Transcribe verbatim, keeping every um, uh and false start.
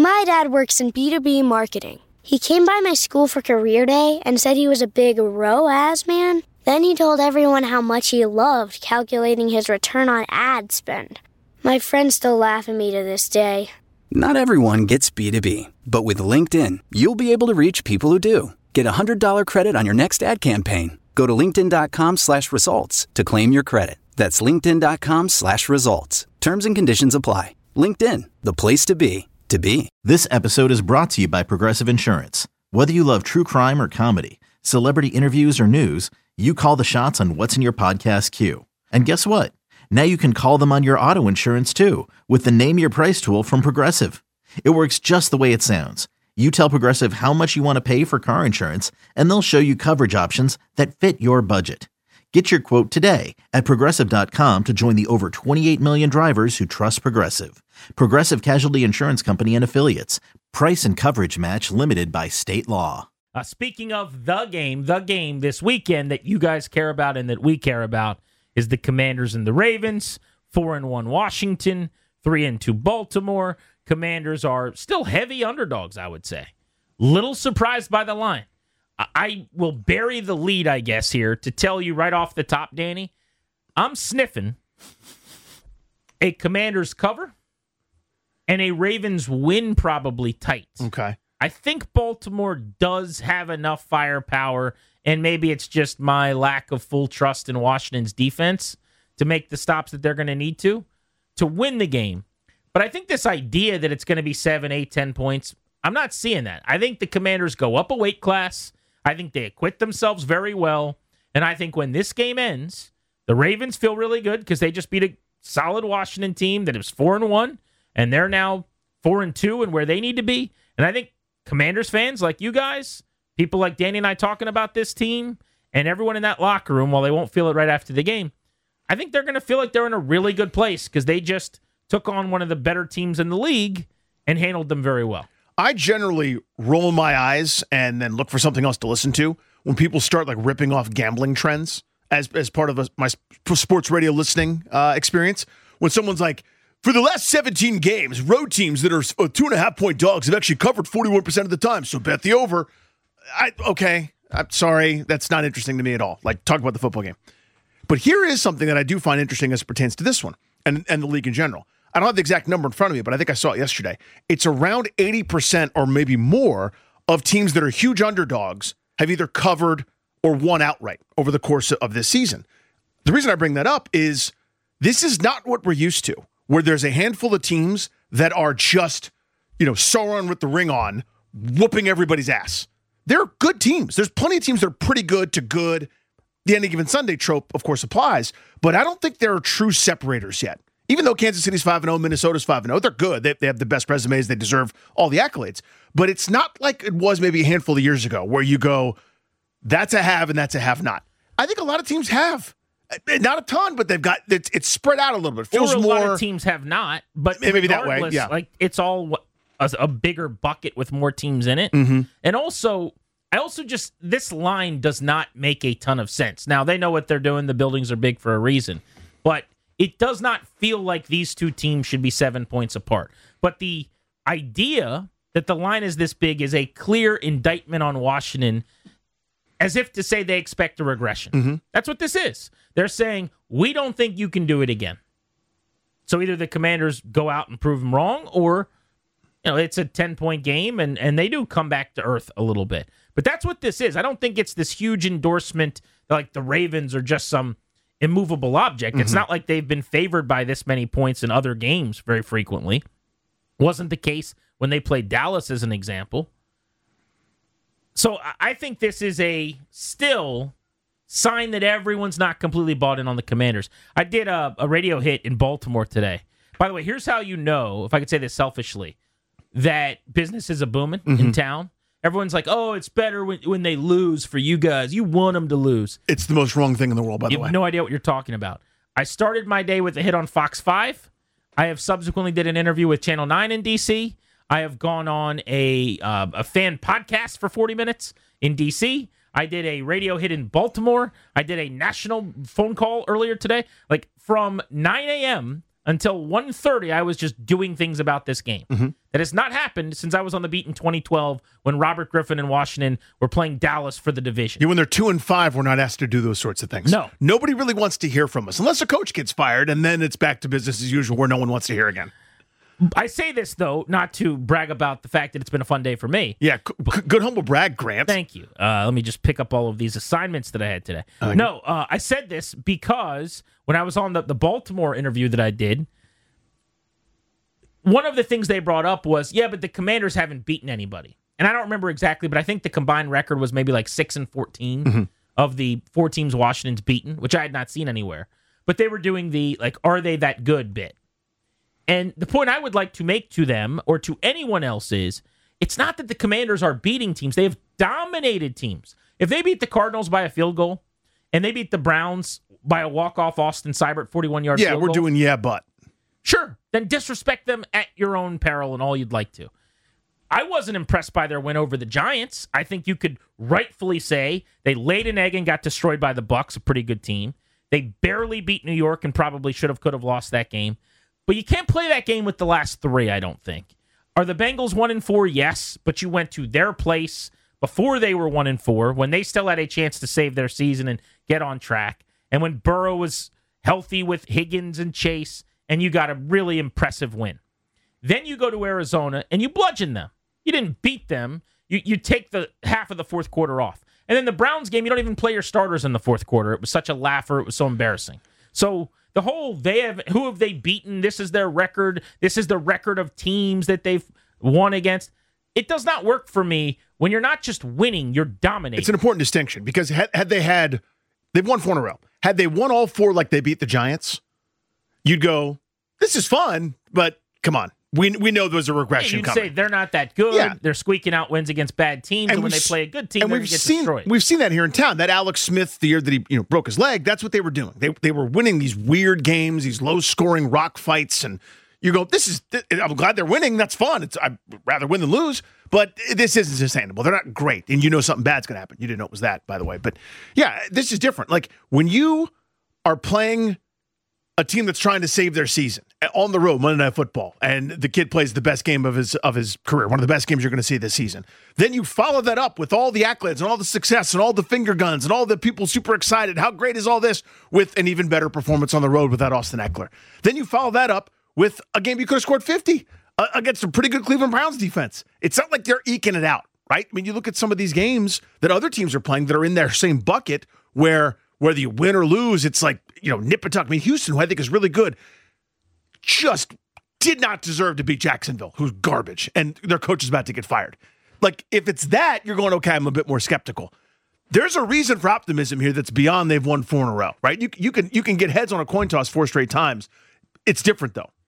My dad works in B two B marketing. He came by my school for career day and said he was a big R O A S man. Then he told everyone how much he loved calculating his return on ad spend. My friends still laugh at me to this day. Not everyone gets B two B, but with LinkedIn, you'll be able to reach people who do. Get a one hundred dollars credit on your next ad campaign. Go to linkedin.com slash results to claim your credit. That's linkedin.com slash results. Terms and conditions apply. LinkedIn, the place to be, to be. This episode is brought to you by Progressive Insurance. Whether you love true crime or comedy, celebrity interviews or news, you call the shots on what's in your podcast queue. And guess what? Now you can call them on your auto insurance too with the Name Your Price tool from Progressive. It works just the way it sounds. You tell Progressive how much you want to pay for car insurance, and they'll show you coverage options that fit your budget. Get your quote today at Progressive dot com to join the over twenty-eight million drivers who trust Progressive. Progressive Casualty Insurance Company and Affiliates. Price and coverage match limited by state law. Uh, speaking of the game, the game this weekend that you guys care about and that we care about is the Commanders and the Ravens. Four and one Washington, three and two Baltimore. Commanders are still heavy underdogs, I would say. Little surprised by the line. I will bury the lead, I guess, here to tell you right off the top, Danny. I'm sniffing a Commanders cover and a Ravens win probably tight. Okay. I think Baltimore does have enough firepower, and maybe it's just my lack of full trust in Washington's defense to make the stops that they're going to need to, to win the game. But I think this idea that it's going to be seven, eight, ten points, I'm not seeing that. I think the Commanders go up a weight class. I think they acquit themselves very well. And I think when this game ends, the Ravens feel really good because they just beat a solid Washington team that was four and one, and they're now four and two and where they need to be. And I think Commanders fans like you guys, people like Danny and I talking about this team, and everyone in that locker room, while they won't feel it right after the game, I think they're going to feel like they're in a really good place because they just took on one of the better teams in the league and handled them very well. I generally roll my eyes and then look for something else to listen to when people start like ripping off gambling trends as as part of a, my sports radio listening uh, experience. When someone's like, for the last seventeen games, road teams that are two and a half point dogs have actually covered forty-one percent of the time. So bet the over. I okay. I'm sorry. That's not interesting to me at all. Like, talk about the football game. But here is something that I do find interesting as it pertains to this one and, and the league in general. I don't have the exact number in front of me, but I think I saw it yesterday. It's around eighty percent or maybe more of teams that are huge underdogs have either covered or won outright over the course of this season. The reason I bring that up is this is not what we're used to, where there's a handful of teams that are just, you know, Sauron with the ring on, whooping everybody's ass. They're good teams. There's plenty of teams that are pretty good to good. The Any Given Sunday trope, of course, applies, but I don't think there are true separators yet. Even though Kansas City's five and oh, Minnesota's five and oh, they're good. They, they have the best resumes. They deserve all the accolades. But it's not like it was maybe a handful of years ago where you go, that's a have and that's a have not. I think a lot of teams have. Not a ton, but they've got, it's, it's spread out a little bit. It feels or a more, lot of teams have not, but maybe that way, yeah. Like, it's all a, a bigger bucket with more teams in it. Mm-hmm. And also, I also just, this line does not make a ton of sense. Now, they know what they're doing. The buildings are big for a reason. But it does not feel like these two teams should be seven points apart. But the idea that the line is this big is a clear indictment on Washington, as if to say they expect a regression. Mm-hmm. That's what this is. They're saying, we don't think you can do it again. So either the Commanders go out and prove them wrong, or you know, it's a ten-point game, and, and they do come back to earth a little bit. But that's what this is. I don't think it's this huge endorsement like the Ravens are just some immovable object. Mm-hmm. It's not like they've been favored by this many points in other games very frequently. Wasn't the case when they played Dallas as an example. So I think this is a still sign that everyone's not completely bought in on the Commanders. I did a, a radio hit in Baltimore today. By the way, here's how you know, if I could say this selfishly, that business is a booming mm-hmm. in town. Everyone's like, oh, it's better when, when they lose for you guys. You want them to lose. It's the most wrong thing in the world, by the way. You have no idea what you're talking about. I started my day with a hit on Fox five. I have subsequently did an interview with Channel nine in D C. I have gone on a uh, a fan podcast for forty minutes in D C. I did a radio hit in Baltimore. I did a national phone call earlier today. Like from nine a.m. until one thirty, I was just doing things about this game. Mm-hmm. That has not happened since I was on the beat in twenty twelve when Robert Griffin and Washington were playing Dallas for the division. Yeah, when they're two and five, we're not asked to do those sorts of things. No. Nobody really wants to hear from us unless a coach gets fired, and then it's back to business as usual where no one wants to hear again. I say this, though, not to brag about the fact that it's been a fun day for me. Yeah, c- c- good humble brag, Grant. Thank you. Uh, let me just pick up all of these assignments that I had today. Uh, no, uh, I said this because when I was on the, the Baltimore interview that I did, one of the things they brought up was, yeah, but the Commanders haven't beaten anybody. And I don't remember exactly, but I think the combined record was maybe like six and fourteen mm-hmm. of the four teams Washington's beaten, which I had not seen anywhere. But they were doing the, like, are they that good bit? And the point I would like to make to them or to anyone else is, it's not that the Commanders are beating teams. They have dominated teams. If they beat the Cardinals by a field goal and they beat the Browns by a walk-off Austin Seibert forty-one-yard yeah, field we're goal, doing yeah, but. Sure, then disrespect them at your own peril and all you'd like to. I wasn't impressed by their win over the Giants. I think you could rightfully say they laid an egg and got destroyed by the Bucs, a pretty good team. They barely beat New York and probably should have, could have lost that game. But you can't play that game with the last three, I don't think. Are the Bengals one and four? Yes, but you went to their place before they were one and four, when they still had a chance to save their season and get on track, and when Burrow was healthy with Higgins and Chase, and you got a really impressive win. Then you go to Arizona and you bludgeon them. You didn't beat them. You you take the half of the fourth quarter off. And then the Browns game, you don't even play your starters in the fourth quarter. It was such a laugher. It was so embarrassing. So the whole, they have, who have they beaten? This is their record. This is the record of teams that they've won against. It does not work for me when you're not just winning, you're dominating. It's an important distinction because had, had they had, they've won four in a row. Had they won all four like they beat the Giants, you'd go, this is fun, but come on. We we know there's a regression yeah, you'd coming. say they're not that good. Yeah. They're squeaking out wins against bad teams, and, and when they play a good team, and they're we've going to get seen, destroyed. We've seen that here in town. That Alex Smith, the year that he you know broke his leg, that's what they were doing. They they were winning these weird games, these low-scoring rock fights, and you go, this is, I'm glad they're winning. That's fun. It's I'd rather win than lose, but this isn't sustainable. They're not great, and you know something bad's going to happen. You didn't know it was that, by the way. But yeah, this is different. Like when you are playing a team that's trying to save their season on the road, Monday Night Football, and the kid plays the best game of his of his career, one of the best games you're going to see this season. Then you follow that up with all the accolades and all the success and all the finger guns and all the people super excited. How great is all this? With an even better performance on the road without Austin Eckler. Then you follow that up with a game you could have scored fifty uh, against a pretty good Cleveland Browns defense. It's not like they're eking it out, right? I mean, you look at some of these games that other teams are playing that are in their same bucket where whether you win or lose, it's like, you know, nip and tuck. I mean, Houston, who I think is really good, just did not deserve to beat Jacksonville, who's garbage, and their coach is about to get fired. Like, if it's that, you're going, okay, I'm a bit more skeptical. There's a reason for optimism here that's beyond they've won four in a row, right? You, you can you can get heads on a coin toss four straight times. It's different, though.